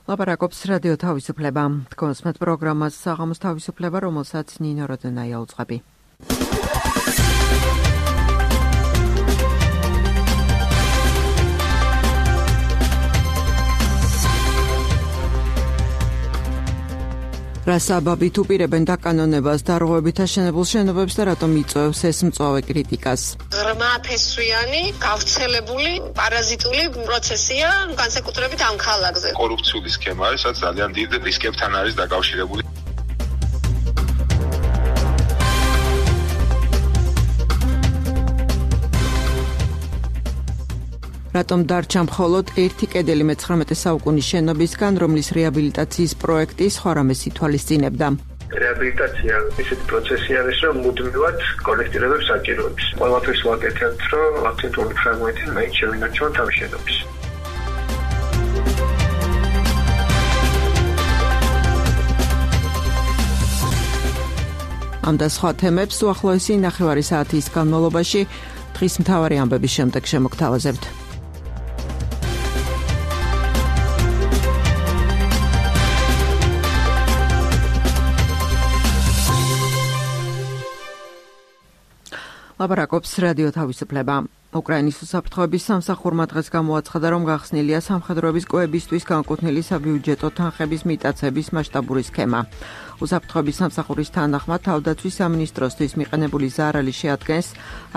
ლაპარაკობს რადიო თავისუფლება. Თქვენს პროგრამას საღამოს თავისუფლება, რომელსაც ნინო როდენაია უძღვები. რა საბაბით უპირებენ დაკანონებას დარღვევებით აშენებულ შენობებს და რატომ იწვევს ეს მწვავე კრიტიკას? ღრმაფესვიანი, გავრცელებული, პარაზიტული პროცესია განსაკუთრებით ამ ქალაქზე. კორუფციული სქემა არის, რაც ძალიან დიდ რისკებთან არის დაკავშირებული. რატომ დარჩა მხოლოდ ერთი კედელი მე-19 საუკუნის შენობისგან, რომლის რეაბილიტაციის პროექტი სხვა რამეს ითვალისწინებდა? რეაბილიტაცია ისეთი პროცესი არის, რომ მუდმივად კოლექტირებებს საჭიროებს. ყველაფერს ვაკეთებთ, რომ აქცენტური ფრაგმენტი მაინც შევინარჩუნოთ ამ შენობის. ამ და სხვა თემებს უახლოესი ნახევარი საათის განმავლობაში დღის მთავარი ამბების შემდეგ შემოგთავაზებთ. ლაპარაკობს რადიო თავისუფლება. უკრაინის უსაფრთხოების სამსახურმა დღეს გამოაცხადა, რომ გახსნილია სამხედროების კოებისთვის განკუთვნილი საბიუჯეტო თანხების მიტაცების მასშტაბური სქემა. უსაფრთხოების სამსახურის თანახმად თავდაცვის სამინისტროსთვის მიყენებული ზარალი შეადგენს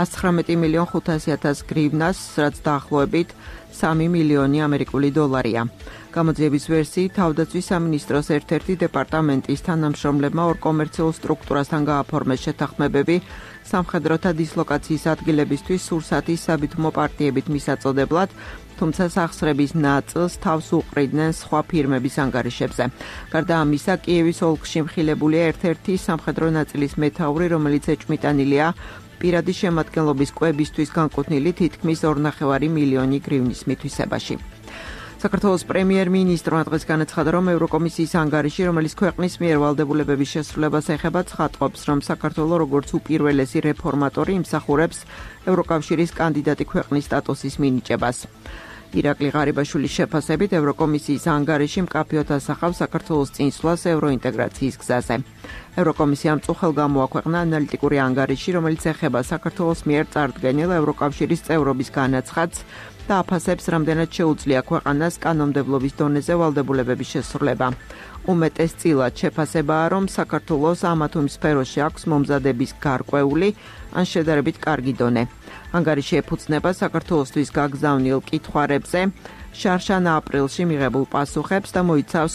119,500,000 გრივნას, რაც დაახლოებით 3 მილიონი ამერიკული დოლარია. გამოძიების ვერსიით თავდაცვის სამინისტროს ერთ-ერთი დეპარტამენტის თანამშრომლებმა ორ კომერციულ სტრუქტურასთან გააფორმეს შეთანხმებები სამხედროთა დისლოკაციის ადგილებისთვის სურსათის საბითუმო პარტიებით მისაწოდებლად, თუმცა სახსრების ნაწილს თავს უყრიდნენ სხვა ფირმების ანგარიშებზე. გარდა ამისა, კიევის ოლქში მხილებულია ერთ-ერთი სამხედრო ნაწილის მეთაური, რომელიც ეჭვმიტანილია პირადი შემადგენლობის კოებისთვის განკუთვნილი თითქმის 2,5 მილიონი გრივნის მითვისებაში. საქართველოს პრემიერ-მინისტრმა დღეს განაცხადა, რომ ევროკომისიის ანგარიში, რომელიც ქვეყნის მიერ ვალდებულებების შესრულებას ეხება, ცხადყოფს, რომ საქართველო როგორც უპირველესი რეფორმატორი იმსახურებს ევროკავშირის კანდიდატი ქვეყნის სტატუსის მინიჭებას. ირაკლი ღარიბაშვილის შეფასებით, ევროკომისიის ანგარიში მკაფიოდ ასახავს საქართველოს წინსვლას ევროინტეგრაციის გზაზე. ევროკომისიამ წუხელ გამოაქვეყნა ანალიტიკური ანგარიში, რომელიც ეხება საქართველოს მიერ წარდგენილ ევროკავშირის წევრობის განაცხადს და აფასებს, რამდენად შეუძლია ქვეყანას კანონმდებლობის დონეზე ვალდებულებების შესრულება. უმეტესწილად შეფასებაა, რომ საქართველოს ამა თუ იმ სფეროში აქვს მომზადების გარკვეული ან შედარებით კარგი დონე. ანგარიში ეფუძნება საქართველოსთვის გაგზავნილ კითხვარებზე შარშან აპრილში მიღებულ პასუხებს და მოიცავს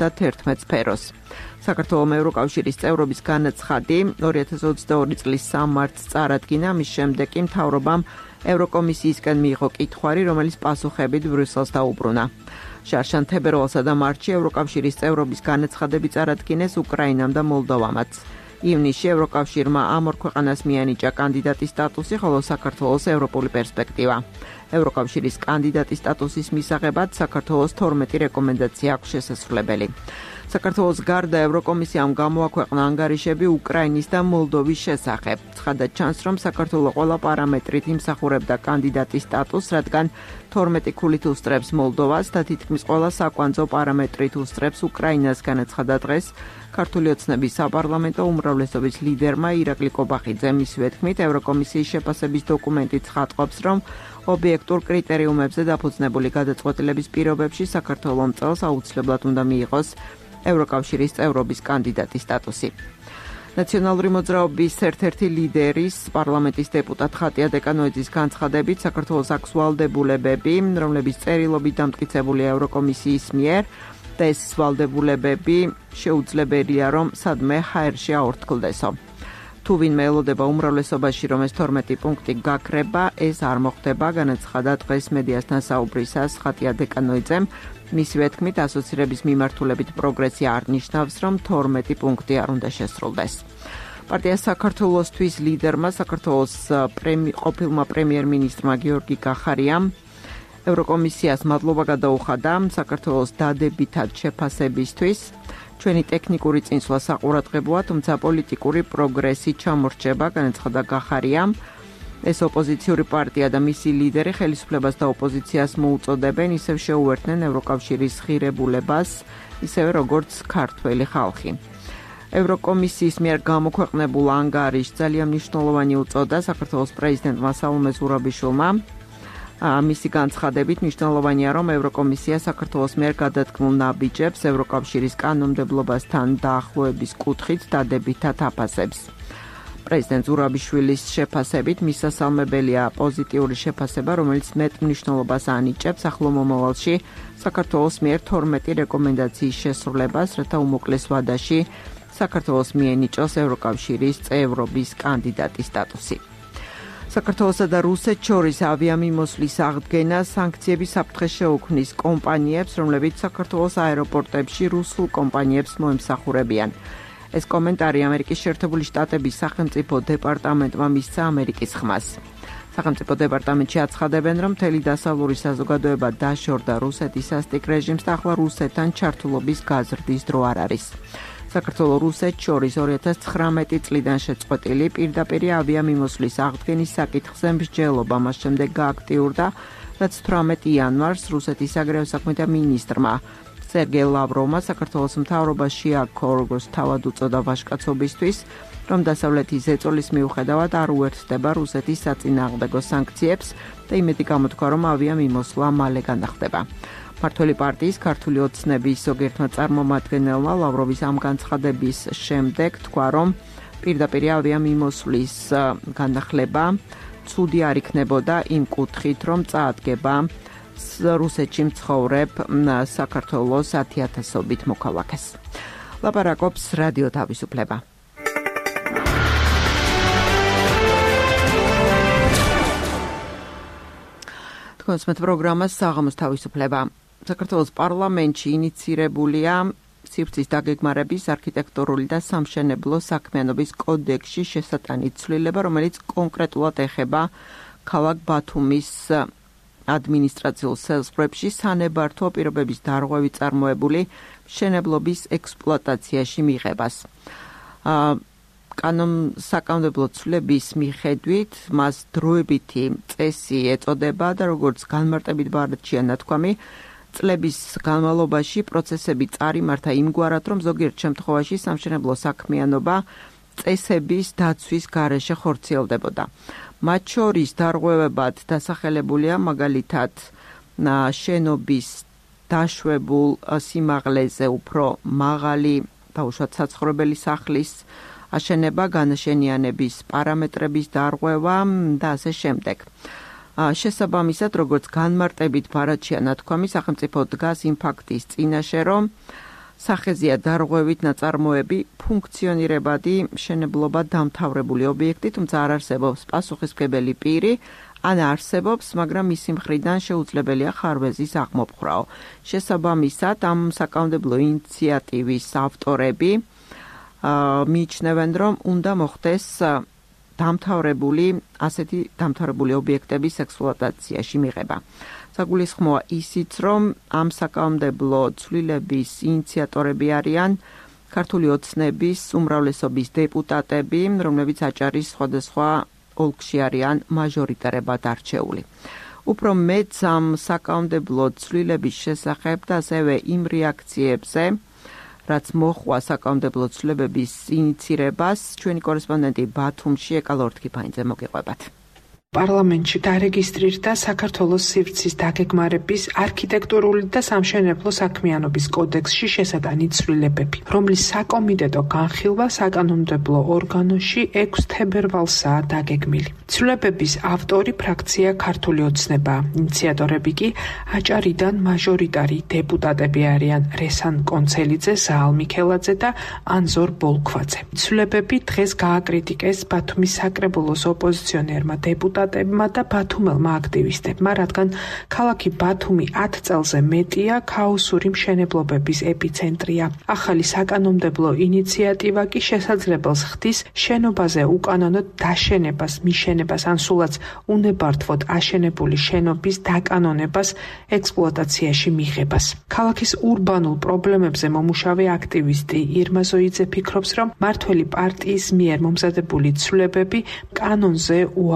31 სფეროს. საქართველოს ევროკავშირის წევრობის განაცხადი 2022 წლის 3 მარტს წარადგინა, მის შემდეგ კი მთავრობამ ევროკომისიისკენ მიიღო კითხვარი, რომელიც პასუხებით ბრიუსელს დაუბრუნა. შარშან თებერვალსა და მარტში ევროკავშირის წევრობის განაცხადები წარადგინეს უკრაინამ და მოლდოვამაც. ივნისში ევროკავშირმა ამ ორ ქვეყანას მიანიჭა კანდიდატის სტატუსი, ხოლო საქართველოს ევროპული პერსპექტივა. ევროკავშირის კანდიდატის სტატუსის მისაღებად საქართველოს 12 რეკომენდაცია აქვს შესასრულებელი. საქართველოს გარდა ევროკომისიამ გამოაქვეყნა ანგარიშები უკრაინის და მოლდოვის შესახებ. ცხადად ჩანს, რომ საქართველო ყველა პარამეტრით იმსახურებდა კანდიდატის სტატუსს, რადგან 12 ქულით უსწრებს მოლდოვას და თითქმის ყველა საკვანძო პარამეტრით უსწრებს უკრაინას, განაცხადა დღეს ქართული ოცნების საპარლამენტო უმრავლესობის ლიდერმა ირაკლი კობახიძე. მისივე თქმით, ევროკომისიის შეფასების დოკუმენტი ცხადყოფს, რომ ობიექტურ კრიტერიუმებზე დაფუძნებული გადაწყვეტილების პირობებში საქართველომ წელს აუცილებლად უნდა მიიღოს ევროკავშირის წევრობის კანდიდატის სტატუსი. ნაციონალური მოძრაობის ერთ-ერთი ლიდერის, პარლამენტის დეპუტატ ხატია დეკანოიძის განცხადებით, საქართველოს აქვს ვალდებულებები, რომლების წერილობით დამტკიცებულია ევროკომისიის მიერ და ეს ვალდებულებები შეუძლებელია, რომ სადმე ჰაერში აორთქლდესო. თუ ვინმე ელოდება უმრავლესობაში, რომ ეს 12 პუნქტი გაქრება, ეს არ მოხდება, განაცხადა დღეს მედიასთან საუბრისას ხატია დეკანოიძემ. მისივე თქმით, ასოცირების მიმართულებით პროგრესი არ ნიშნავს, რომ 12 პუნქტი არ უნდა შესრულდეს. პარტია საქართველოსთვის ლიდერმა, საქართველოს ყოფილმა პრემიერ-მინისტრმა გიორგი კახარიამ ევროკომისიას მადლობა გადაუხადა საქართველოს დადებითად შეფასებისთვის. ჩვენი ტექნიკური წინსვლა საყურადღებოა, თუმცა პოლიტიკური პროგრესი ჩამორჩება, განაცხადა კახარიამ. ეს ოპოზიციური პარტია და მისი ლიდერი ხელისუფლებას და ოპოზიციას მოუწოდებენ ისევ შეუერთდნენ ევროკავშირის ღირებულებას, ისევე როგორც ქართველი ხალხი. ევროკომისიის მიერ გამოქვეყნებულ ანგარიშს ძალიან მნიშვნელოვანი უწოდა საქართველოს პრეზიდენტმა საულომე ზურაბიშვილმა. მისი განცხადებით მნიშვნელოვანია, რომ ევროკომისია საქართველოს მიერ გადადგმულ ნაბიჯებს ევროკავშირის კანონმდებლობასთან დაახლოების კუთხით დადებითად აფასებს. პრეზიდენტ ზურაბიშვილის შეფასებით მისასალმებელია პოზიტიური შეფასება, რომელიც მეტ მნიშვნელობას ანიჭებს ახლო მომავალში საქართველოს მიერ 12 რეკომენდაციის შესრულებას, რათა უმოკლეს ვადაში საქართველოს მიენიჭოს ევროკავშირის წევრობის კანდიდატის სტატუსი. საქართველოსა და რუსეთს შორის ავიამიმოსვლის აღდგენა სანქციების საფრთხეს შეუქმნის კომპანიებს, რომლებიც საქართველოს აეროპორტებში რუსულ კომპანიებს მოემსახურებიან. ეს კომენტარი ამერიკის შეერთებული შტატების სახელმწიფო დეპარტამენტმა მისცა ამერიკის ხმას. სახელმწიფო დეპარტამენტში აცხადებენ, რომ მთელი დასავლური საზოგადოება დაშორდა რუსეთის სასტიკ რეჟიმს და ახლა რუსეთთან ჩართულობის გაზრდის დრო არ არის. საქართველოს რუსეთს შორის 2019 წლიდან შეწყვეტილი პირდაპირი ავიამიმოსვლის აღდგენის საკითხზე მსჯელობა მას შემდეგ გააქტიურდა, რაც 18 იანვარს რუსეთის საგარეო საქმეთა მინისტრმა სერგეი ლავროვმა საქართველოს მთავრობას შეაქო, როგორც თავად უწოდა ვაჟკაცობისთვის, რომ დასავლეთის ზეწოლის მიუხედავად არ უერთდება რუსეთის საწინააღმდეგო სანქციებს და იმედი გამოთქვა, რომ ავიამიმოსვლა მალე განახდება. მართველი პარტიის ქართული ოცნების ზოგიერთმა წარმომადგენელმა ლავროვის ამ განცხადების შემდეგ თქვა, რომ პირდაპირი ავიამიმოსვლის განახლება ცუდი არ იქნებოდა იმ კუთხით, რომ წაადგება რუსეთში მცხოვრებ საქართველოს 10,000-ობით მოქალაქეს. ლაპარაკობს რადიო თავისუფლება. თქვენს პროგრამას საღამოს თავისუფლება. საქართველოს პარლამენტში ინიცირებულია სივრცის დაგეგმარების არქიტექტურული და სამშენებლო საქმიანობის კოდექსში შესატანით ცვლილება, რომელიც კონკრეტულად ეხება ქალაქ ბათუმის ადმინისტრაციულ საზღვრებში სანებართვო პირობების დარღვევით წარმოებული მშენებლობის ექსპლუატაციაში მიღებას. საკანონმდებლო ცვლილების მიხედვით მას დროებითი წესი ეწოდება და როგორც განმარტებით ბარდჩია ნათქვამი, წლების განმავლობაში პროცესები წარიმართა იმგვარად, რომ ზოგიერთ შემთხვევაში სამშენებლო საქმიანობა წესების დაცვის გარეშე ხორციელდებოდა. მათ შორის დარღვევებად დასახელებულია მაგალითად შენობის დაშვებულ სიმაღლეზე უფრო მაღალი დაუშვათ საცხოვრებელი სახლის აშენება, განაშენიანების პარამეტრების დარღვევა და ასე შემდეგ. შესაბამისად, როგორც განმარტებით ბარდჩია ნათქვამი, სახელმწიფო დგას იმ ფაქტის წინაშე, რომ სახეზეა დარღვევით ნაწარმოები ფუნქციონირებადი მშენებლობა დამთავრებული ობიექტი, თუმცა არ არსებობს პასუხისმგებელი პირი, ან არსებობს, მაგრამ მისი მხრიდან შეუძლებელია ხარვეზის აღმოფხვრაო. შესაბამისად, ამ საკანონმდებლო ინიციატივის ავტორები მიიჩნევენ, რომ უნდა მოხდეს ასეთი დამთავრებული ობიექტების ექსპლუატაციაში მიღება. საგულისხმოა ისიც, რომ ამ საკანონმდებლო ცვლილების ინიციატორები არიან ქართული ოცნების უმრავლესობის დეპუტატები, რომლებიც აჭარის სხვადასხვა ოლქში არიან მაჟორიტარებად არჩეული. უფრო მეტ ამ საკანონმდებლო ცვლილების შესახებ და ასევე იმ რეაქციებზე, რაც მოჰყვა საკანონმდებლო ცვლილებების ინიცირებას, ჩვენი კორესპონდენტი ბათუმში ეკალ ორთქიფანიძე მოგიყვებათ. პარლამენტში დარეგისტრირდა საქართველოს სივრცის დაგეგმარების არქიტექტურული და სამშენებლო საქმიანობის კოდექსში შესატანით ცვლილებები, რომლის საკომიტეტო განხილვა საკანონმდებლო ორგანოში 6 თებერვალსაა დაგეგმილი. ცვლილებების ავტორი ფრაქცია ქართული ოცნება, ინიციატორები კი აჭარიდან მაჟორიტარი დეპუტატები არიან რესან კონცელიძე, ზაალ მიქელაძე და ანზორ ბოლქვაძე. ცვლილებები დღეს გააკრიტიკეს ბათუმის საკრებულოს ოპოზიციონერმა დეპუტატებმა და ბათუმელმა აქტივისტებმა, რადგან ქალაქი ბათუმი 10 წელზე მეტია ქაოსური მშენებლობების ეპიცენტრია. ახალი საკანონმდებლო ინიციატივა კი შესაძლებელს ხდის შენობაზე უკანონოდ დაშენებას, მიშენებას ან სულაც უნებართვოდ აშენებული შენობის დაკანონებას, ექსპლუატაციაში მიღებას. ქალაქის ურბანულ პრობლემებზე მომუშავე აქტივისტი ირმა ზოიძე ფიქრობს, რომ მართველი პარტიის მიერ მომზადებული ცვლილებები კანონზე უარის თქმა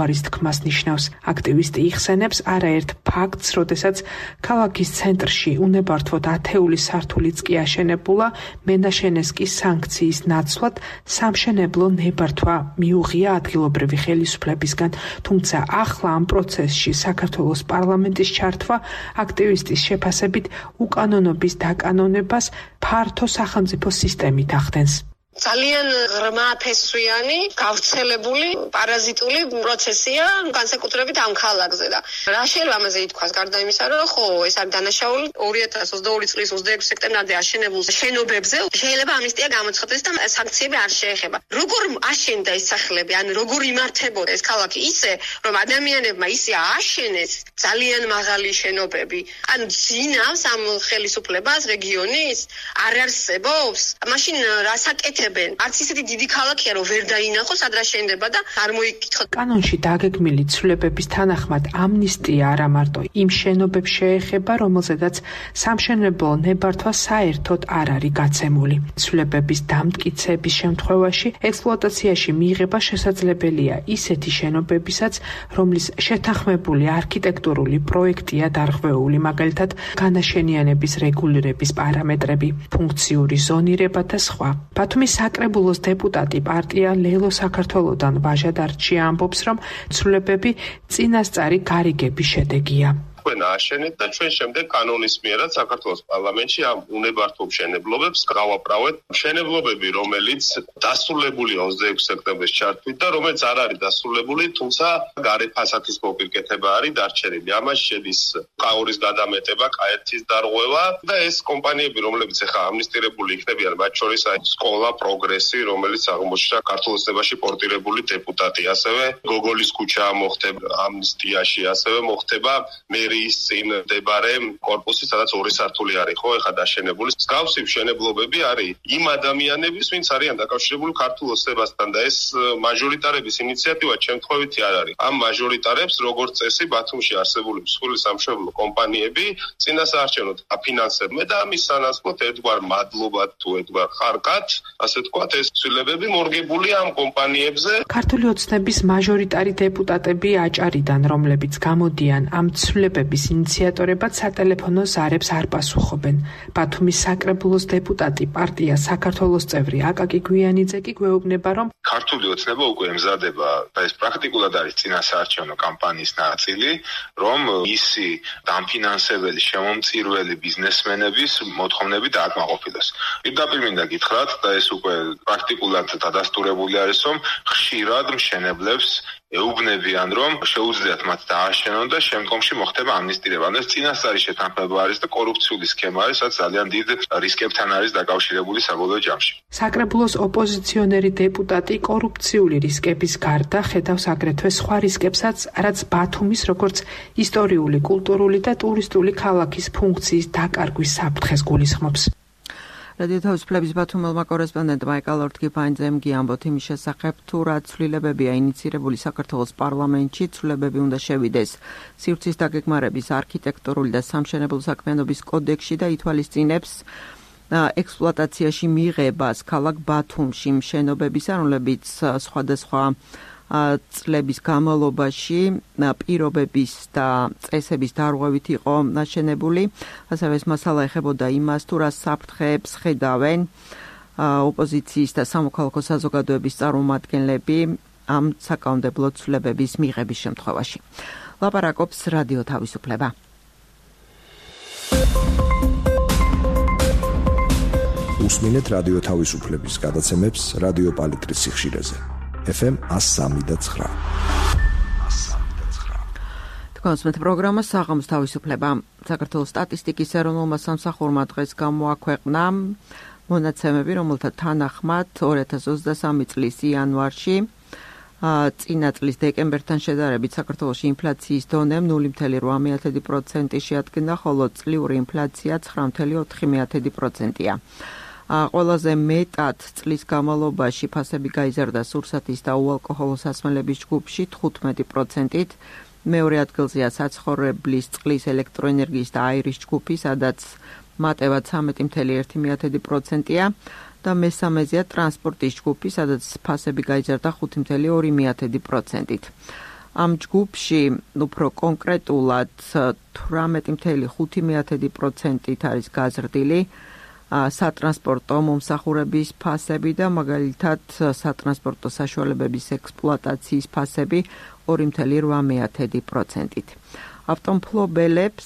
ამას ნიშნავს. აქტივისტი იხსენებს არაერთ ფაქტს, როდესაც ქალაქის ცენტრში უნებართვოდ ათეული სართულიც კი აშენებულა, მენაშენეს კი სანქციის ნაცვლად სამშენებლო ნებართვა მიუღია ადგილობრივი ხელისუფლებისგან, თუმცა ახლა ამ პროცესში საქართველოს პარლამენტის ჩართვა აქტივისტის შეფასებით უკანონობის დაკანონებას ფართო სახელმწიფო სისტემით ახდენს. ძალიან ღრმა ფესვიანი, გავრცელებული პარაზიტული პროცესია, განსაკუთრებით ამ ქალაქზე და რა შეიძლება ამაზე ითქვას, გარდა იმისა, რომ ხო, ეს არის დანაშაული 2022 წლის 26 სექტემბრამდე აშენებულ შენობებზე, შეიძლება ამნისტია გამოცხადდეს და სანქციები არ შეეხება. როგორ აშენდა ეს სახლები, ან როგორ იმართებოდა ეს ქალაქი ისე, რომ ადამიანებმა ისე აშენეს ძალიან მაღალი შენობები, ან ძინავს ამ ხელისუფლებას რეგიონის არ არსებობს, მაშინ რასაკეთებ არც ისეთი დიდი ქალაქია, რომ ვერ დაინახოს ადრა შენდება და არ მოიკითხოთ. კანონში დაგეგმილი ცვლილებების თანახმად ამნისტია არა მარტო იმ შენობებს შეეხება, რომელზედაც სამშენებლო ნებართვა საერთოდ არ არის გაცემული. ცვლილებების დამტკიცების შემთხვევაში ექსპლუატაციაში მიღება შესაძლებელია ისეთი შენობებისაც, რომლის შეთანხმებული არქიტექტურული პროექტია დარღვეული, მაგალითად განაშენიანების რეგულირების პარამეტრები, ფუნქციური ზონირება და სხვა. ბათუმის საკრებულოს დეპუტატი პარტია ლელო საქართველოდან ვაჟა დარჩია ამბობს, რომ ცვლილებები წინასწარი გარიგების შედეგია. ჩვენ ააშენეთ და ჩვენ შემდეგ კანონის მიერად საქართველოს პარლამენტში ამ უნებართვო მშენებლობებს გავაправეთ. მშენებლობები, რომელიც დასრულებულია 26 სექტემბრის ჩართვით და რომელიც არ არის დასრულებული, თუმცა გარე ფასადის მოპირკეთება არის დარჩენილი. ამაში შედის ყაურის გადამეტება, კაერთის დარღვევა და ეს კომპანიები, რომლებიც ახლა ამნისტირებული იქნებიან, მათ შორის სკოლა პროგრესი, რომელიც აღმოჩნდა ქართულ ოცნებაში პორტირებული დეპუტატი, ასევე გოგოლის ქუჩა მოხდება ამნისტიაში, ასევე მოხდება ის წინ მდებარე კორპუსი, სადაც ორი სართული არის, ხო, ეხლა დაშენებული. მსგავსი მშენებლობები არის იმ ადამიანების, ვინც არიან დაკავშირებული ქართულ ოცნებასთან და ეს მაჟორიტარების ინიციატივა შემთხვევითი არ არის. ამ მაჟორიტარებს, როგორც წესი, ბათუმში არსებული მსხვილი სამშენებლო კომპანიები წინასაარჩევნოდ აფინანსებდნენ და ამის სანაცვლოდ ერთგვარ მადლობად თუ ერთგვარ ხარკად, ასე ვთქვათ, ეს ცვლილებები მორგებულია ამ კომპანიებზე. ქართული ოცნების მაჟორიტარი დეპუტატები აჭარიდან, რომლებიც გამოდიან ამ ცვლილებების ინიციატორებად სატელეფონო ზარებს არ პასუხობენ. ბათუმის საკრებულოს დეპუტატი პარტია საქართველოს წევრი აკაკი გვიანიძე კი გვეუბნება, რომ ქართული ოცნება უკვე ემზადება და ეს პრაქტიკულად არის წინასაარჩევნო კამპანიის ნაწილი, რომ ისი დამფინანსებელი შემომწირველი ბიზნესმენების მოთხოვნები დააკმაყოფილოს. პირდაპირ მინდა გითხრათ და ეს უკვე პრაქტიკულად დადასტურებული არის, რომ ხშირად მშენებლებს ეუბნებიან, რომ შეუძლიათ მათ დააშენონ და შემდგომში მოხდება ამნისტირება. ეს წინასწარი შეთანხმება არის და კორუფციული სქემა არის, რაც ძალიან დიდ რისკებთან არის დაკავშირებული საბოლოო ჯამში. საკრებულოს ოპოზიციონერი დეპუტატი კორუფციული რისკების გარდა ხედავს აგრეთვე სხვა რისკებსაც, რაც ბათუმის როგორც ისტორიული, კულტურული და ტურისტული ქალაქის ფუნქციის დაკარგვის საფრთხეს გულისხმობს. რადიო თავისუფლების ბათუმელმა კორესპონდენტმა ეკალ ორთქიფაინძემ გიამბოთ იმის შესახებ, თუ რა ცვლილებებია ინიცირებული საქართველოს პარლამენტში, ცვლილებები უნდა შევიდეს სივრცის დაგეგმარების არქიტექტურული და სამშენებლო საქმიანობის კოდექსში და ითვალისწინებს ექსპლუატაციაში მიღებას ქალაქ ბათუმში მშენობებისა, რომლებიც სხვადასხვა წლების განმავლობაში პირობების და წესების დარღვევით იყო ნაშენებული. ასევე ეს მასალა ეხებოდა იმას, თუ რა საფრთხეებს ხედავენ ოპოზიციის და სამოქალაქო საზოგადოების წარმომადგენლები ამ საკანონმდებლო ცვლილებების მიღების შემთხვევაში. ლაპარაკობს რადიო თავისუფლება. უსმინეთ რადიო თავისუფლების გადაცემებს რადიო პალიტრის სიხშირეზე. FM 103.9. თქვენს პროგრამა საღამოს თავისუფლება. საქართველოს სტატისტიკის ეროვნულმა სამსახურმა დღეს გამოაქვეყნა მონაცემები, რომელთა თანახმად 2023 წლის იანვარში წინა წლის დეკემბერთან შედარებით საქართველოში ინფლაციის დონე 0.8% შეადგინა, ხოლო წლიური ინფლაცია 9.4%-ია. ყველაზე მეტად წლის განმავლობაში ფასები გაიზარდა სურსათის და უალკოჰოლო სასმელების ჯგუფში 15%-ით, მეორე ადგილზეა საცხოვრებლის წყლის, ელექტროენერგიის და აირის ჯგუფი, სადაც მატება 13.1%-ია და მესამეზეა ტრანსპორტის ჯგუფი, სადაც ფასები გაიზარდა 5.2%-ით. ამ ჯგუფში უფრო კონკრეტულად 18.5%-ით არის გაზრდილი სატრანსპორტო მომსახურების ფასები და მაგალითად სატრანსპორტო საშუალებების ექსპლუატაციის ფასები 2.8%-ით. ავტომფლობელებს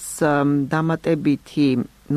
დამატებითი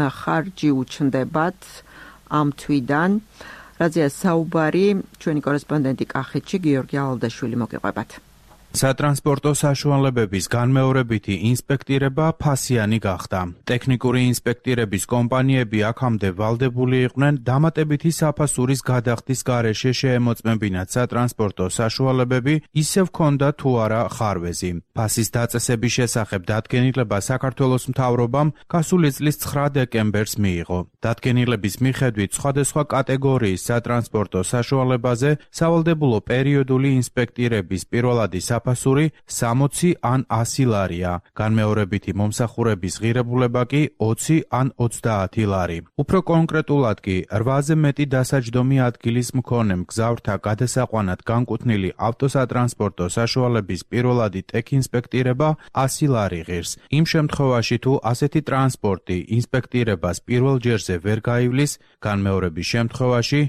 ხარჯი უჩნდებათ ამ თვიდან, რაზეა საუბარი ჩვენი კორესპონდენტი კახეთში გიორგი ალალდაშვილი მოგიყვებათ. სატრანსპორტო საშუალებების განმეორებითი ინსპექტირება ფასიანი გახდა. ტექნიკური ინსპექტირების კომპანიები აქამდე ვალდებული იყვნენ დამატებითი საფასურის გადახდის გარეშე შეემოწმებინათ სატრანსპორტო საშუალებები, ისევ ჰქონდა თუ არა ხარვეზი. ფასის დაწესების შესახებ დადგენილება საქართველოს მთავრობამ გასული წლის 9 დეკემბერს მიიღო. დადგენილების მიხედვით სხვადასხვა კატეგორიის სატრანსპორტო საშუალებაზე სავალდებულო პერიოდული ინსპექტირების პირველადი საფასური 60 ან 100 ლარია, განმეორებითი მომსახურების ღირებულება კი 20 ან 30 ლარი. უფრო კონკრეტულად კი 8-ზე მეტი დასაჯდომი ადგილის მქონე მგზავრთა გადასაყვანად განკუთვნილი ავტოსატრანსპორტო საშუალების პირველადი ტექინსპექტირება 100 ლარი ღირს. იმ შემთხვევაში თუ ასეთი ტრანსპორტი ინსპექტირებას პირველ ჯერზე ვერ გაივლის, განმეორების შემთხვევაში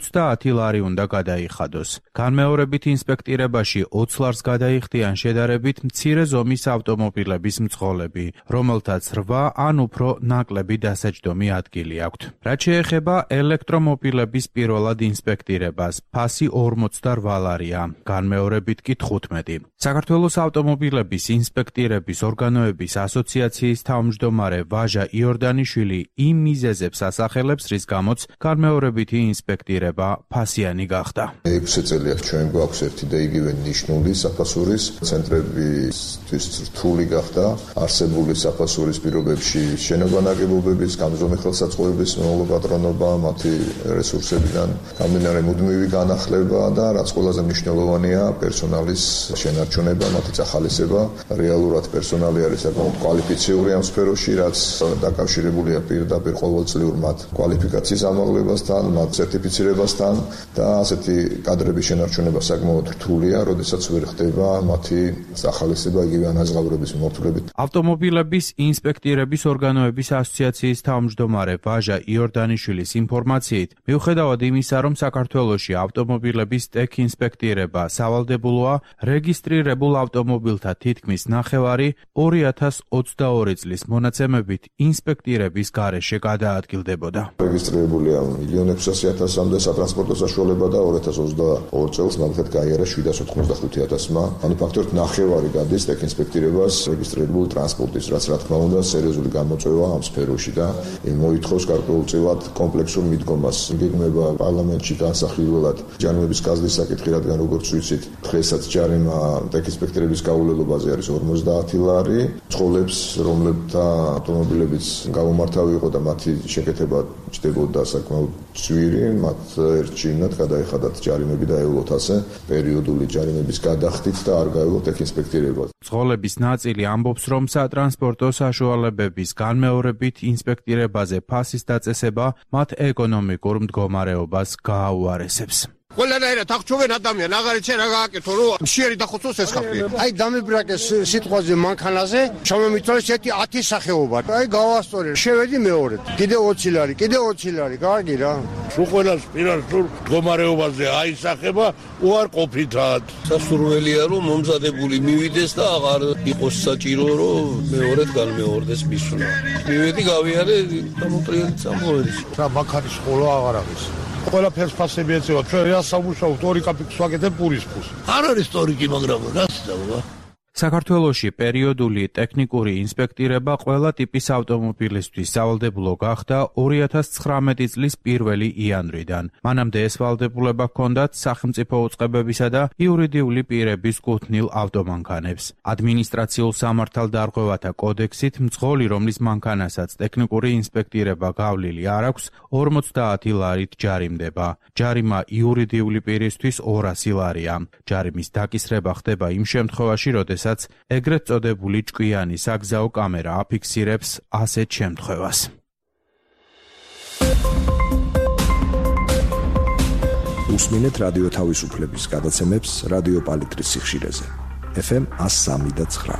30 ლარი უნდა გადაიხადოს. განმეორებით ინსპექტირებაში 20 ლარს გადაიხდიან შედარებით მცირე ზომის ავტომობილების მძღოლები, რომელთაც 8 ან უფრო ნაკლები დასაჯდომი ადგილი აქვთ. რაც შეეხება ელექტრომობილების პირველად ინსპექტირებას, ფასი 48 ლარია, განმეორებით კი 15. საქართველოს ავტომობილების ინსპექტირების ორგანოების ასოციაციის თავმჯდომარე ვაჟა იორდანიშვილი იმ მიზეზებს ასახელებს, რის გამოც განმეორებითი ინსპექტირება ფასიანი გახდა. 6 წელია ჩვენ გვაქვს ერთი და იგივე ნიშნული საფასურის ცენტრებისთვის რთული გახდა არსებული საფასურის პირობებში შენობა ნაგებობების, გამზომი ხელსაწყოების მოლაპატრონობა, მათი რესურსებიდან გამდინარე მუდმივი განახლება და რაც ყველაზე მნიშვნელოვანია პერსონალის შენარჩუნება, მათი წახალისება. რეალურად პერსონალი არის საკმაოდ კვალიფიციური ამ სფეროში, რაც დაკავშირებულია პირდაპირ ყოველწლიურ მათ კვალიფიკაციის ამაღლებასთან, მათ სერტიფიცირებასთან და ასეთი კადრების შენარჩუნება საკმაოდ რთულია, როდესაც ვერ ხდება მათი სახალისება იგივე ანაზღაურების მიმართულებით. ავტომობილების ინსპექტირების ორგანოების ასოციაციის თავმჯდომარე ვაჟა იორდანიშვილის ინფორმაციით, მიუხედავად იმისა, რომ საქართველოში ავტომობილების ტექინსპექტირება სავალდებულოა, რეგისტრირებულ ავტომობილთა თითქმის 9/2 2022 წლის მონაცემებით ინსპექტირების გარეშე გადაადგილდებოდა. რეგისტრირებულია 1.600.000-მდე სატრანსპორტო საშუალება და 2022 წელს მაგალითად გაიარა 795,000-მა. ანუ ფაქტორით 9/2 გადის ტექინსპექტირებას რეგისტრირებულ ტრანსპორტის, რაც რა თქმა უნდა სერიოზული გამოწვევა ამ სფეროში და მოითხოვს გარკვეულწილად კომპლექსურ მიდგომას. გეგმება პარლამენტში განსახილველად ჯარიმების კაზლის საკითხი, რადგან როგორც ვიცით, დღესაც ჯარიმა ტექინსპექტირების გაუვლელობაზე არის 50 ლარი. წყოლებს, რომლებთა ავტომობილებიც გამომართავი იყო და მათი შეკეთება ჩდებოდა საკმაოდ ძვირი, მათ ერჩინათ გადაეხადათ ჯარიმები და ევლოთ ასე პერიოდული ჯარიმების გადახდით და არ გაევლოთ ტექინსპექტირებას. წყოლების ნაწილი ამბობს, რომ სატრანსპორტო საშუალებების განმეორებით ინსპექტირებაზე ფასის დაწესება მათ ეკონომიკურ მდგომარეობას გააუარესებს. ყველანაირად აღჩვენ ადამიან, აღარიცე რა გააკეთო, რომ მშიერი დახოცოს ეს ხალხი. აი დამიბრაკეს სიტყვაზე მანქანაზე, ჩამომიწოლეს ერთი 10 სახეობა. აი გავასწორე, შევედი მეორედ. კიდე 20 ლარი, კიდე 20 ლარი, კარგი რა. სულ ყველას პირასურ მდგომარეობაზე აისახება უარყოფითად. სასურველია რომ მომზადებული მივიდეს და აღარ იყოს საჭირო რომ მეორედ განმეორდეს მისვლა. მივედი გავიარე გამოტრიალით სამოვედის. რა ბაქარის ყოლა აღარ არის. ყველაფერს ფასები ეწევა. ჩვენ რა სამუშაოთ 2 კაპიკს ვაკეთებ პურის ფულს. არ არის ისტორიკი, მაგრამ გასწავლა. საქართველოში პერიოდული ტექნიკური ინსპექტირება ყველა ტიპის ავტომობილისთვის სავალდებულო გახდა 2019 წლის 1 იანვრიდან. მანამდე ეს ვალდებულება ჰქონდათ სახელმწიფო უწყებებისა და იურიდიული პირების კუთვნილ ავტომანქანებს. ადმინისტრაციულ სამართალდარღვევათა კოდექსით მძღოლი, რომლის მანქანასაც ტექნიკური ინსპექტირება გავლილი არ აქვს, 50 ლარით ჯარიმდება. ჯარიმა იურიდიული პირისთვის 200 ლარია. ჯარიმის დაკისრება ხდება იმ შემთხვევაში, როდესაც ეგრეთ წოდებული ჭკვიანი საგზაო კამერა აფიქსირებს ასეთ შემთხვევას. უსმინეთ რადიო თავისუფლების გადაცემებს რადიო პალიტრის სიხშირეზე. FM 103.9.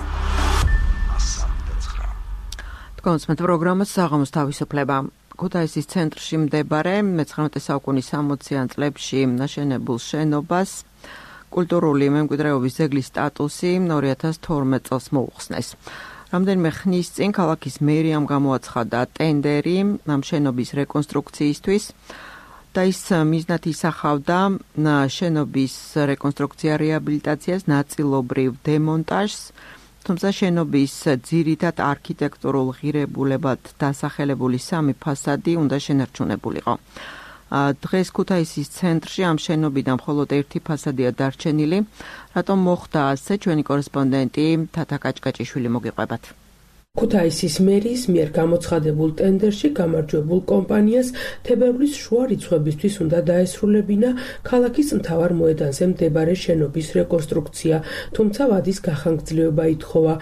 თქვენს პროგრამას საღამოს თავისუფლება. ქუთაისის ცენტრში მდებარე 19 საუკუნის 60-იან წლებში ნაშენებულ შენობას კულტურული მემკვიდრეობის ძეგლის სტატუსი 2012 წელს მოუხსნეს. რამდენიმე ხნის წინ ქალაქის მერიამ გამოაცხადა ტენდერი ამ შენობის რეკონსტრუქციისთვის და ის მიზნად ისახავდა შენობის რეკონსტრუქცია რეაბილიტაციას, ნაწილობრივ დემონტაჟს, თუმცა შენობის ძირითად არქიტექტურულ ღირებულებად დასახელებული სამი ფასადი უნდა შენარჩუნებულიყო. დღეს ქუთაისის ცენტრში ამ შენობიდან მხოლოდ ერთი ფასადია დარჩენილი. რატომ მოხდა ასე, ჩვენი კორესპონდენტი თათა კაჭკაჭიშვილი მოგიყვებათ. ქუთაისის მერიის მიერ გამოცხადებულ ტენდერში გამარჯვებულ კომპანიას თებერვლის შუა რიცხვებისთვის უნდა დაესრულებინა ქალაქის მთავარ მოედანზე მდებარე შენობის რეკონსტრუქცია, თუმცა ვადის გახანგრძლივება ითხოვა.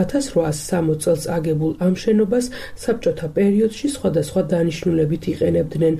1860 წელს აგებულ ამ შენობას საბჭოთა პერიოდში სხვადასხვა დანიშნულებით იყენებდნენ.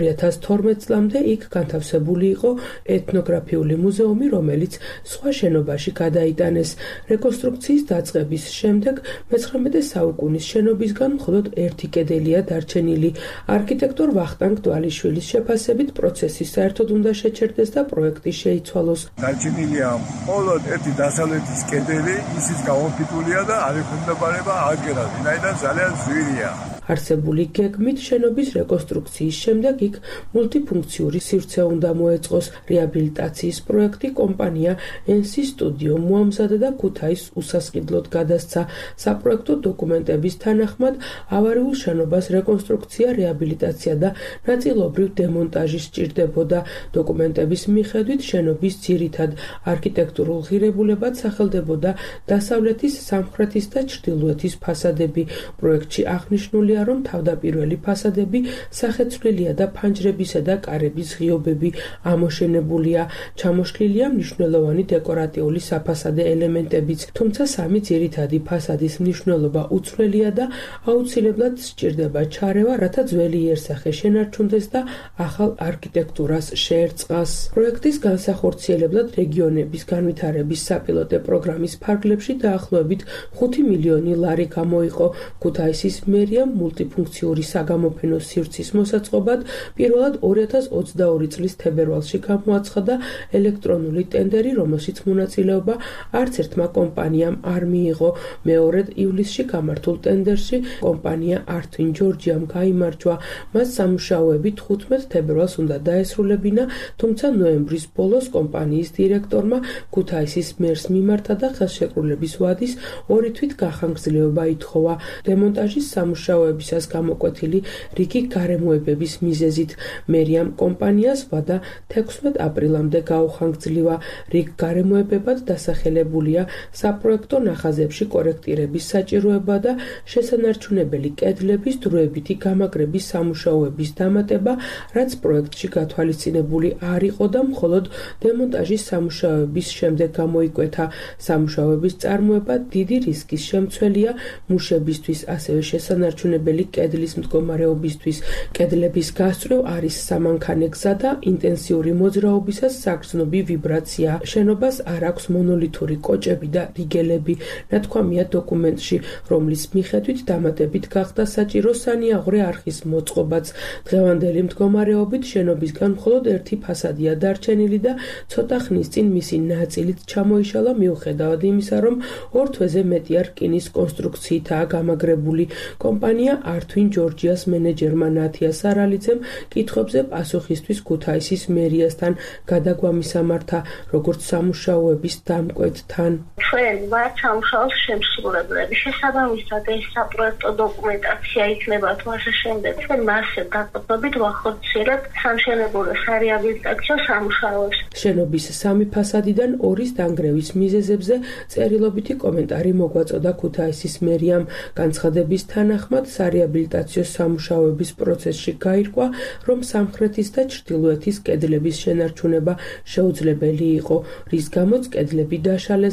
2012 წლამდე იქ განთავსებული იყო ეთნოგრაფიული მუზეუმი, რომელიც სხვა შენობაში გადაიტანეს. რეკონსტრუქციის დაწყების შემდეგ 19 საუკუნის შენობისგან მხოლოდ ერთი კედელია დარჩენილი. არქიტექტორ ვახტანგ დვალიშვილის შეფასებით პროცესი საერთოდ უნდა შეჩერდეს და პროექტი შეიცვალოს. დარჩენილია მხოლოდ ერთი დასავლეთის კედელი, ისიც გამოფიტულია და არ ექვემდებარება აგერას, ვინაიდან ძალიან ძვირია. არსებული გეგმით შენობის რეკონსტრუქციის შემდეგ იქ მულტიფუნქციური სივრცე უნდა მოეწყოს. რეაბილიტაციის პროექტი კომპანია NC Studio მოამზადა და ქუთაისს უსასყიდლოდ გადასცა. საპროექტო დოკუმენტების თანახმად ავარიულ შენობას რეკონსტრუქცია, რეაბილიტაცია და ნაწილობრივ დემონტაჟი სჭირდებოდა. დოკუმენტების მიხედვით შენობის ძირითად არქიტექტურულ ღირებულებად სახელდებოდა დასავლეთის, სამხრეთის და ჩრდილოეთის ფასადები. პროექტში აღნიშნული რომ თავდაპირველი ფასადები სახეცვლილია და ფანჯრებისა და კარების ღიობები ამოშენებულია. ჩამოშლილია მნიშვნელოვანი დეკორატიული საფასადე ელემენტებიც, თუმცა სამი ძირითადი ფასადის მნიშვნელობა უცვლელია და აუცილებლად სჭირდება ჩარევა, რათა ძველი იერსახე შენარჩუნდეს და ახალ არქიტექტურას შეერწყას. პროექტის განსახორციელებლად რეგიონების განვითარების საპილოტე პროგრამის ფარგლებში დაახლოებით 5 მილიონი ლარი გამოიყო. ქუთაისის მერიამ მულტიფუნქციური საგამოფენო სივრცის მოსაწყობად პირველად 2022 წლის თებერვალში გამოაცხადა ელექტრონული ტენდერი, რომელშიც მონაწილეობა არც ერთმა კომპანიამ არ მიიღო. მეორედ ივლისში გამართულ ტენდერში კომპანია Artwin Georgiam გაიმარჯვა. მას სამუშაოები 15 თებერვალს უნდა დაესრულებინა, თუმცა ნოემბრის ბოლოს კომპანიის დირექტორმა ქუთაისის მერს მიმართა და ხელშეკრულების ვადის 2 თვით გახანგრძლივება ითხოვა. დემონტაჟის სამუშაოებისას გამოკვეთილი რიგი გარემოებების მიზეზით მერიამ კომპანიას ვადა 16 აპრილამდე გაუხანგრძლივა. რიგ გარემოებებად დასახელებულია საპროექტო ნახაზებში კორექტირების საჭიროება და შესანარჩუნებელი კედლების დროებითი გამაგრების სამუშაოების დამატება, რაც პროექტში გათვალისწინებული არ იყო და მხოლოდ დემონტაჟის სამუშაოების შემდეგ გამოიკვეთა. სამუშაოების წარმოება დიდი რისკის შემცველია მუშებისთვის, ასევე შესანარჩუნებელი კედლის მდგომარეობისთვის. კედლების გასწვრივ არის სამანქანე გზა და ინტენსიური მოძრაობისას საგრძნობი ვიბრაცია. შენობას არ აქვს მონოლითური კოჭები და რიგელები. ნათქვამია დოკუმენტში, რომლის მიხედვით დამატებით გახდა საჭირო სანიაღვრე არხის მოწყობაც. დღევანდელი მდგომარეობით შენობისგან მხოლოდ ერთი ფასადია დარჩენილი და ცოტა ხნის წინ მისი ნაწილით ჩამოიშალა მიუხედავად იმისა, რომ 2 თვეზე მეტი რკინის კონსტრუქციითაა გამაგრებული. კომპანია Artwin Georgias მენეჯერმა ნათია სარალიძემ კითხვებზე პასუხისთვის ქუთაისის მერიასთან გადაგვამისამართა, როგორც სამუშაოების დამკვეთთან. ჩვენ ვართ სამუშაოს შემსრულებლები. შესაბამისად ეს საპროექტო დოკუმენტაცია იქნება თუ ასე შემდეგ. ჩვენ მასზე დაყრდნობით ვახორციელებთ სამშენებლო სარეაბილიტაციო სამუშაოებს. შენობის სამი ფასადიდან 2-ის დანგრევის მიზეზებზე წერილობითი კომენტარი მოგვაწოდა ქუთაისის მერიამ. განცხადების თანახმად სარეაბილიტაციო სამუშაოების პროცესში გაირკვა, რომ სამხრეთის და ჩრდილოეთის კედლების შენარჩუნება შეუძლებელი იყო, რის გამოც კედლები დაშალეს და ორ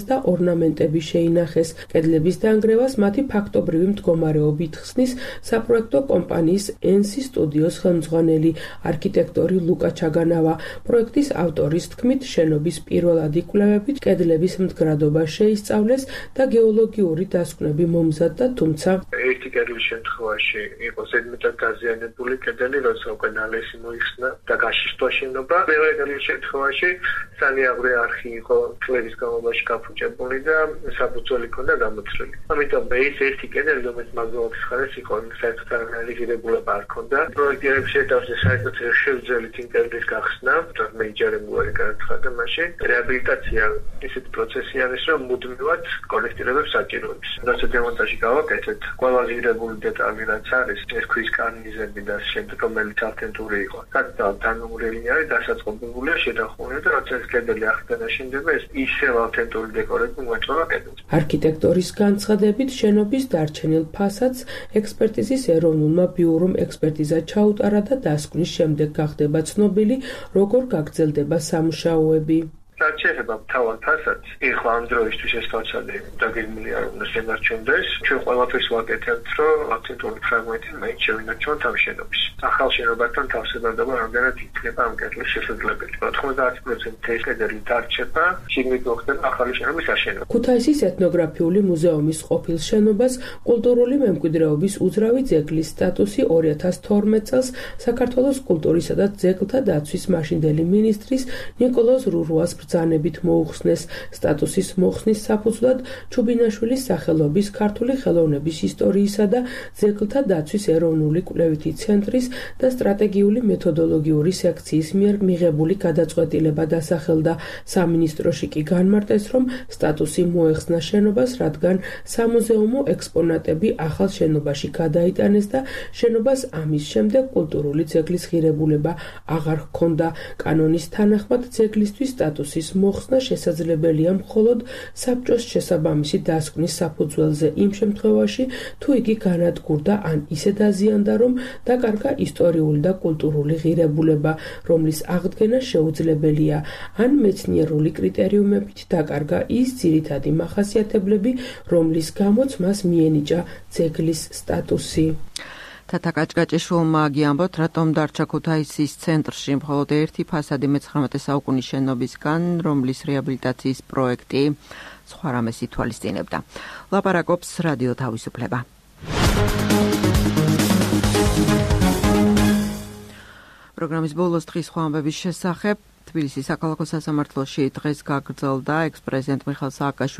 ორნამენტები შეინახეს. კედლების დანგრევას მათი ფაქტობრივი მდგომარეობით ხსნის საპროექტო კომპანიის NC სტუდიოს ხელმძღვანელი არქიტექტორი ლუკა ჩაგანავა. პროექტის ავტორის თქმით, შენობის პირველადი კვლევებით კედლების მდგრადობა შეისწავლეს და გეოლოგიური დასკვნები მომზადდა, თუმცა ერთი კედლის შემთხვევაში იყო ზედმეტად დაზიანებული კედელი, როცა უკვე ნალესი მოიხსნა და გაშიშტვა შენობა. მეორე კედლის შემთხვევაში სანიაღვრე არხი იყო წლების განმავლობაში გაფუჭებული და საფუძველი ჰქონდა გამოცვლილი. ამიტომ ეს ერთი კედელი, რომელიც მაგალითად ხარეს იყო, საერთოდ არანაირი ღირებულება არ ჰქონდა. პროექტირების ეტაპზე საერთოდ შეუძლებელია იმ კედლის გახსნა, თუმცა მეიჯერებული განაცხადა მაშინ. რეაბილიტაცია ისეთი პროცესი არის, რომ მუდმივად კორექტირებებს საჭიროებს. როცა დემონტაჟი გავაკეთეთ, ყველა ღირებული დეტალი რაც არის, ეს ქვის კარნიზები და შემდეგ რომელიც ავთენტური იყო. კაცთან თანმიმდევრული არის დასაწყობებულია შედახული და რაც ეს კედელი ახლა შენდება, ეს ისევ ავთენტური დეკორები მოეწონა კედელს. არქიტექტორის განცხადებით, შენობის დარჩენილ ფასადს ექსპერტიზის ეროვნულმა ბიურომ ექსპერტიზა ჩაუტარა და დასკვნის შემდეგ გახდება ცნობილი, როგორ გაგრძელდება სამუშაოები. რაც შეეხება მთავარ ფასადს, ეხლა ამ დროისთვის ეს ფასადი დაგეგმილი არ უნდა შემარჩენდეს. ჩვენ ყველაფერს ვაკეთებთ, რომ ავთენტური ფრაგმენტი მაინც შევინარჩუნოთ ამ შენობის. ახალ შენობასთან თავსებადობა რამდენად იქნება ამ კედლის შესაძლებელი. 90% ეს კედელი დარჩება, შიგნით მოხდება ახალი შენობის აშენება. ქუთაისის ეთნოგრაფიული მუზეუმის ყოფილ შენობას კულტურული მემკვიდრეობის უძრავი ძეგლის სტატუსი 2012 წელს საქართველოს კულტურისა და ძეგლთა დაცვის მაშინდელი მინისტრის ნიკოლოზ რურუას ბრძანებით მოუხსნეს. სტატუსის მოხსნის საფუძვლად ჩუბინაშვილის სახელობის ქართული ხელოვნების ისტორიისა და ძეგლთა დაცვის ეროვნული კვლევითი ცენტრის და სტრატეგიული მეთოდოლოგიური სექციის მიერ მიღებული გადაწყვეტილება დასახელდა. სამინისტროში კი განმარტეს, რომ სტატუსი მოეხსნა შენობას, რადგან სამუზეუმო ექსპონატები ახალ შენობაში გადაიტანეს და შენობას ამის შემდეგ კულტურული ძეგლის ღირებულება აღარ ჰქონდა. კანონის თანახმად ძეგლისთვის სტატუსის მოხსნა შესაძლებელია მხოლოდ საბჭოს შესაბამისი დასკვნის საფუძველზე იმ შემთხვევაში, თუ იგი განადგურდა ან ისე დაზიანდა, რომ დაკარგა ისტორიული და კულტურული ღირებულება, რომლის აღდგენა შეუძლებელია, ან მეცნიერული კრიტერიუმებით დაკარგა ის ძირითადი მახასიათებლები, რომლის გამოც მას მიენიჭა ძეგლის სტატუსი. თათა კაჭკაჭიშვილმა გიამბოთ, რატომ დარჩა ქუთაისის ცენტრში მხოლოდ ერთი ფასადი 19 საუკუნის შენობისგან, რომლის რეაბილიტაციის პროექტი სხვა რამეს ითვალისწინებდა. ლაპარაკობს რადიო თავისუფლება. პროგრამის ბოლოს დღის სხვა ამბების შესახებ თბილისის საქალაქო სასამართლოში დღეს გაგრძელდა ექს-პრეზიდენტ მიხეილ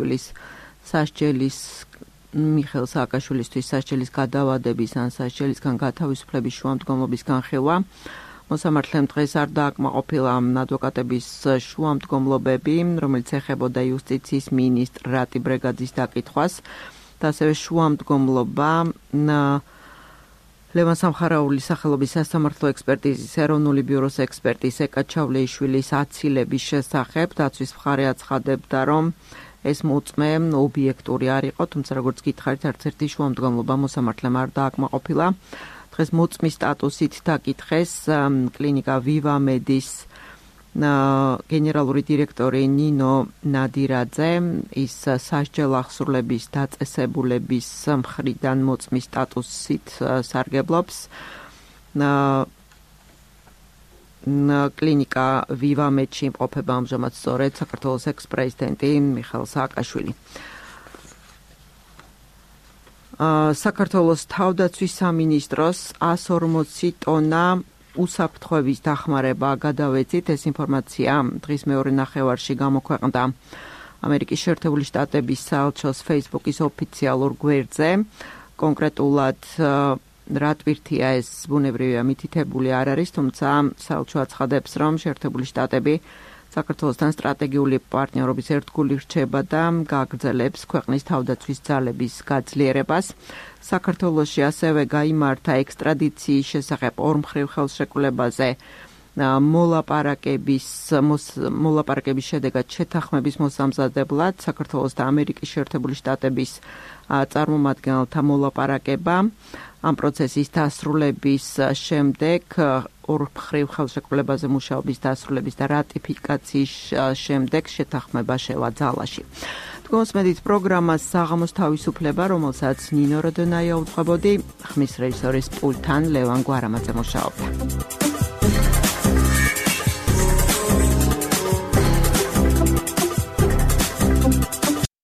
სააკაშვილისთვის სასჯელის გადავადების ან სასჯელისგან გათავისუფლების შუამდგომლობის განხილვა. მოსამართლემ დღეს არ დააკმაყოფილა ადვოკატების შუამდგომლობები, რომელიც ეხებოდა იუსტიციის მინისტრ რატი ბრეგაძის დაკითხვას და ასევე შუამდგომლობა ლევან სამხარაულის სახელობის სასამართლო ექსპერტიზის ეროვნული ბიუროს ექსპერტის ეკა ჩავლეიშვილის აცილების შესახებ. დაცვის მხარე აცხადებდა, რომ ეს მოწმე ობიექტური არ იყო, თუმცა როგორც გითხარით, არც ერთი შუამდგომლობა მოსამართლემ არ დააკმაყოფილა. დღეს მოწმის სტატუსით დაკითხეს კლინიკა ვივა მედის გენერალური დირექტორი ნინო ნადირაძე. ის სასჯელ აღსრულების დაწესებულების მხრიდან მოწმის სტატუსით სარგებლობს. კლინიკა ვივა მედში იმყოფება ამჟამად სწორედ საქართველოს ექს-პრეზიდენტი მიხეილ სააკაშვილი. საქართველოს თავდაცვის სამინისტროს 140 ტონა უსაფრთხოების დახმარება გადავეცით. ეს ინფორმაცია დღის მეორე ნახევარში გამოქვეყნდა ამერიკის შეერთებული შტატების საელჩოს Facebook-ის ოფიციალურ გვერდზე. კონკრეტულად რა ტვირთია ეს ბუნებრივია მითითებული არ არის, თუმცა საელჩო აცხადებს, რომ შეერთებული შტატები საქართველოსთან სტრატეგიული პარტნიორობის ერთგული რჩება და გააგრძელებს ქვეყნის თავდაცვის ძალების გაძლიერებას. საქართველოში ასევე გაიმართა ექსტრადიციის შესახებ ორმხრივ ხელშეკრულებაზე მოლაპარაკების შედეგად შეთანხმების მოსამზადებლად საქართველოს და ამერიკის შეერთებული შტატების წარმომადგენელთა მოლაპარაკება. ამ პროცესის დასრულების შემდეგ ორმხრივ ხელშეკრულებაზე მუშაობის დასრულების და რატიფიკაციის შემდეგ შეთანხმება შევა ძალაში. გოსმედით პროგრამას საღამოს თავისუფლება, რომელსაც ნინო როდონაია უძღვებოდი, ხმის რეჟისორის პულტთან ლევან გვარამაძე მუშაობდა.